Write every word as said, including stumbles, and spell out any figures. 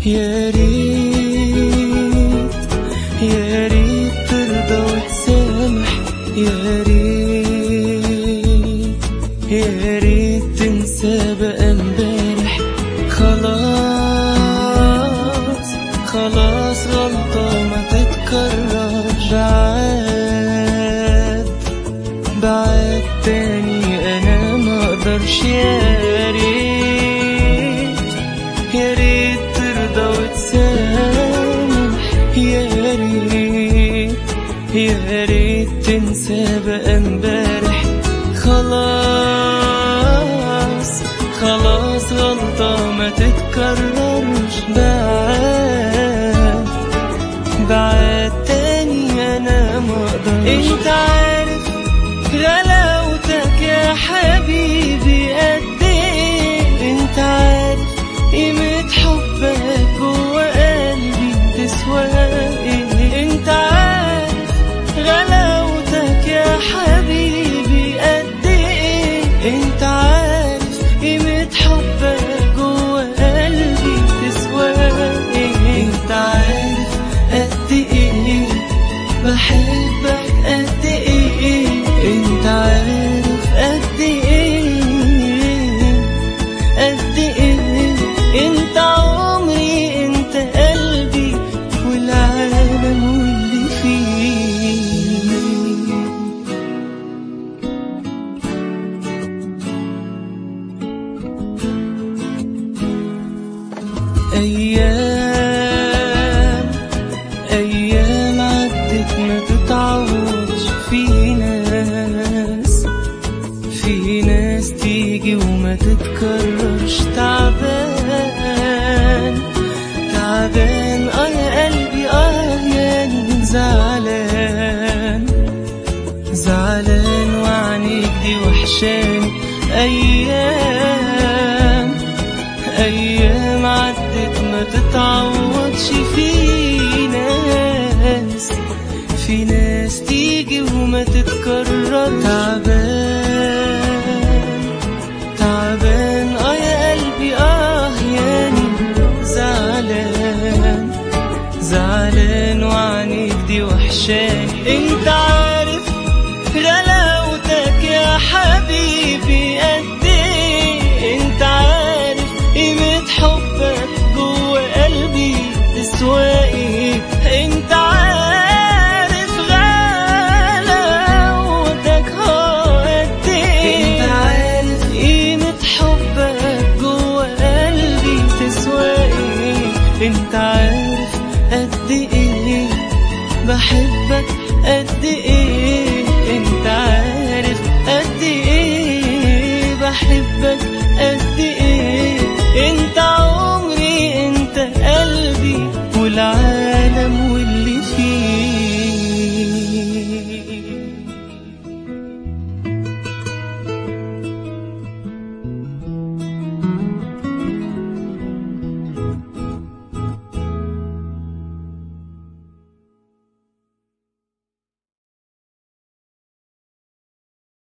يا ريت يا ريت ترضى وتسامح، يا ريت يا ريت تنسى بقى امبارح. خلاص خلاص غلطة ما تتكررش. بعد بعد تاني انا ما اقدرش. يا ريت يا ريت ترضى وتسامح، يا ريت يا ريت تنسى بقى امبارح. خلاص خلاص غلطة ما تتكررش. بعد بعد تاني انا ما اقدرش. انت عارف غلاوتك يا حبيبي قد ايه، انت عارف قيمة حبك جوا قلبي تسوى ايه، انت عارف غلاوتك يا حبيبي قد ايه، انت عارف قيمة حبك جوا قلبي تسوى ايه، انت عارف قد ايه بحبك قد ايه، انت عارف قد ايه قد ايه. انت عمري انت قلبي والعالم واللي فيه. ايام ايام عدت ما تتعوضش. في ناس في ناس تيجي وما تتكررش. تعبان تعبان اه يا قلبي اه يعني زعلان زعلان وعنيك دي وحشاني. ايام ايام عدت ما تتعوضش. في ناس في ناس تيجي وما تتكرر. تعبان تعبان اه يا قلبي اه يعني زعلان زعلان وعنيك دي وحشاني. انت عارف غلاوتك يا حبيبي قد ايه، انت عارف قيمة حبك جوا قلبي تسوى ايه، انت عارف غلاوتك اه قد ايه، انت عارف قيمة حبك جوا قلبي تسوى ايه، انت عارف قد ايه بحبك قد ايه، انت عارف قد ايه بحبك قد ايه. انت عمري انت قلبي والعالم واللي فيه.